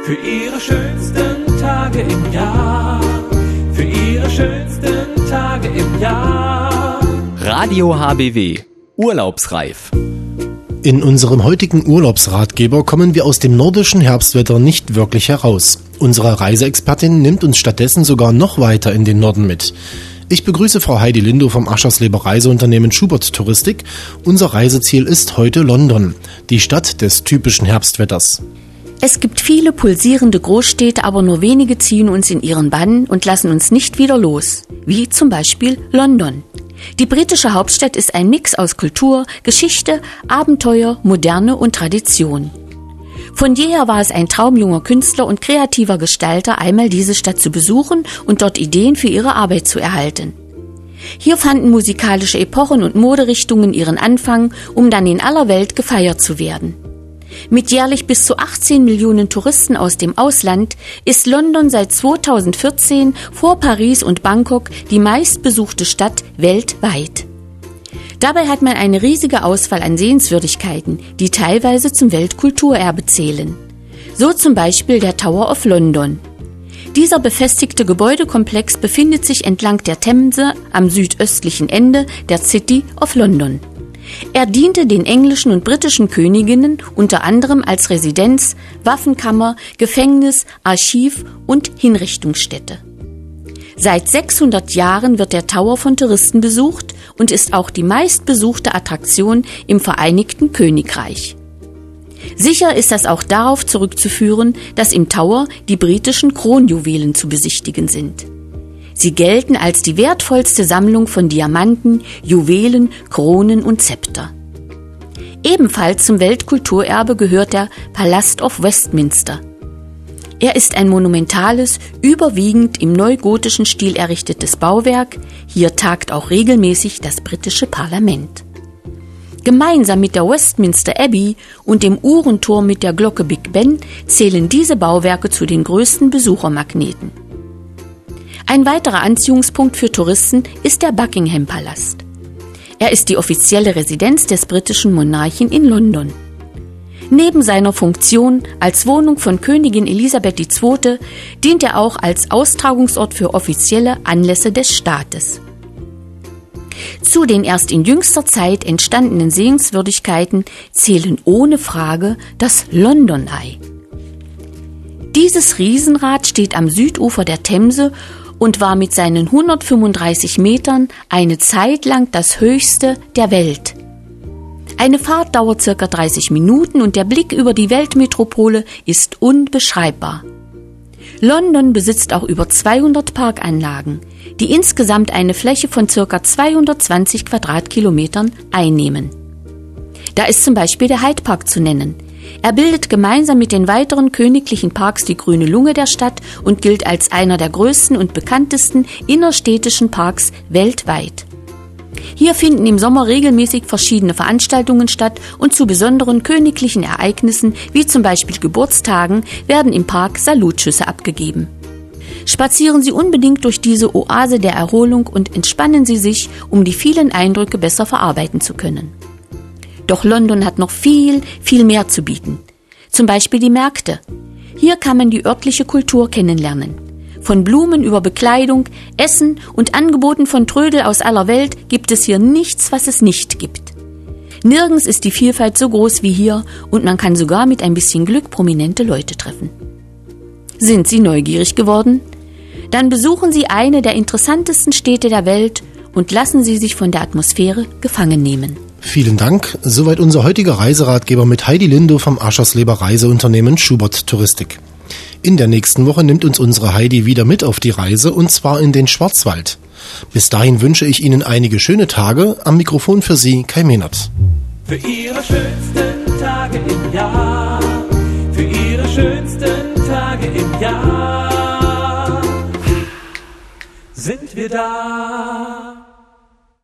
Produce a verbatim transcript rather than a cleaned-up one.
für ihre schönsten Tage im Jahr, für ihre schönsten Tage im Jahr. Radio H B W, urlaubsreif. In unserem heutigen Urlaubsratgeber kommen wir aus dem nordischen Herbstwetter nicht wirklich heraus. Unsere Reiseexpertin nimmt uns stattdessen sogar noch weiter in den Norden mit. Ich begrüße Frau Heidi Lindow vom Aschersleber Reiseunternehmen Schubert Touristik. Unser Reiseziel ist heute London, die Stadt des typischen Herbstwetters. Es gibt viele pulsierende Großstädte, aber nur wenige ziehen uns in ihren Bann und lassen uns nicht wieder los. Wie zum Beispiel London. Die britische Hauptstadt ist ein Mix aus Kultur, Geschichte, Abenteuer, Moderne und Tradition. Von jeher war es ein Traum junger Künstler und kreativer Gestalter, einmal diese Stadt zu besuchen und dort Ideen für ihre Arbeit zu erhalten. Hier fanden musikalische Epochen und Moderichtungen ihren Anfang, um dann in aller Welt gefeiert zu werden. Mit jährlich bis zu achtzehn Millionen Touristen aus dem Ausland ist London seit zweitausendvierzehn vor Paris und Bangkok die meistbesuchte Stadt weltweit. Dabei hat man eine riesige Auswahl an Sehenswürdigkeiten, die teilweise zum Weltkulturerbe zählen. So zum Beispiel der Tower of London. Dieser befestigte Gebäudekomplex befindet sich entlang der Themse am südöstlichen Ende der City of London. Er diente den englischen und britischen Königinnen unter anderem als Residenz, Waffenkammer, Gefängnis, Archiv und Hinrichtungsstätte. Seit sechshundert Jahren wird der Tower von Touristen besucht und ist auch die meistbesuchte Attraktion im Vereinigten Königreich. Sicher ist das auch darauf zurückzuführen, dass im Tower die britischen Kronjuwelen zu besichtigen sind. Sie gelten als die wertvollste Sammlung von Diamanten, Juwelen, Kronen und Zepter. Ebenfalls zum Weltkulturerbe gehört der Palast of Westminster. Er ist ein monumentales, überwiegend im neugotischen Stil errichtetes Bauwerk. Hier tagt auch regelmäßig das britische Parlament. Gemeinsam mit der Westminster Abbey und dem Uhrenturm mit der Glocke Big Ben zählen diese Bauwerke zu den größten Besuchermagneten. Ein weiterer Anziehungspunkt für Touristen ist der Buckingham-Palast. Er ist die offizielle Residenz des britischen Monarchen in London. Neben seiner Funktion als Wohnung von Königin Elisabeth die Zweite dient er auch als Austragungsort für offizielle Anlässe des Staates. Zu den erst in jüngster Zeit entstandenen Sehenswürdigkeiten zählen ohne Frage das London Eye. Dieses Riesenrad steht am Südufer der Themse und war mit seinen hundertfünfunddreißig Metern eine Zeit lang das höchste der Welt. Eine Fahrt dauert circa dreißig Minuten und der Blick über die Weltmetropole ist unbeschreibbar. London besitzt auch über zweihundert Parkanlagen, die insgesamt eine Fläche von circa zweihundertzwanzig Quadratkilometern einnehmen. Da ist zum Beispiel der Hyde Park zu nennen. Er bildet gemeinsam mit den weiteren königlichen Parks die grüne Lunge der Stadt und gilt als einer der größten und bekanntesten innerstädtischen Parks weltweit. Hier finden im Sommer regelmäßig verschiedene Veranstaltungen statt und zu besonderen königlichen Ereignissen, wie zum Beispiel Geburtstagen, werden im Park Salutschüsse abgegeben. Spazieren Sie unbedingt durch diese Oase der Erholung und entspannen Sie sich, um die vielen Eindrücke besser verarbeiten zu können. Doch London hat noch viel, viel mehr zu bieten. Zum Beispiel die Märkte. Hier kann man die örtliche Kultur kennenlernen. Von Blumen über Bekleidung, Essen und Angeboten von Trödel aus aller Welt gibt es hier nichts, was es nicht gibt. Nirgends ist die Vielfalt so groß wie hier und man kann sogar mit ein bisschen Glück prominente Leute treffen. Sind Sie neugierig geworden? Dann besuchen Sie eine der interessantesten Städte der Welt und lassen Sie sich von der Atmosphäre gefangen nehmen. Vielen Dank. Soweit unser heutiger Reiseratgeber mit Heidi Lindow vom Aschersleber Reiseunternehmen Schubert Touristik. In der nächsten Woche nimmt uns unsere Heidi wieder mit auf die Reise und zwar in den Schwarzwald. Bis dahin wünsche ich Ihnen einige schöne Tage. Am Mikrofon für Sie Kai Mehnert. Für Ihre schönsten Tage im Jahr, für Ihre schönsten Tage im Jahr sind wir da.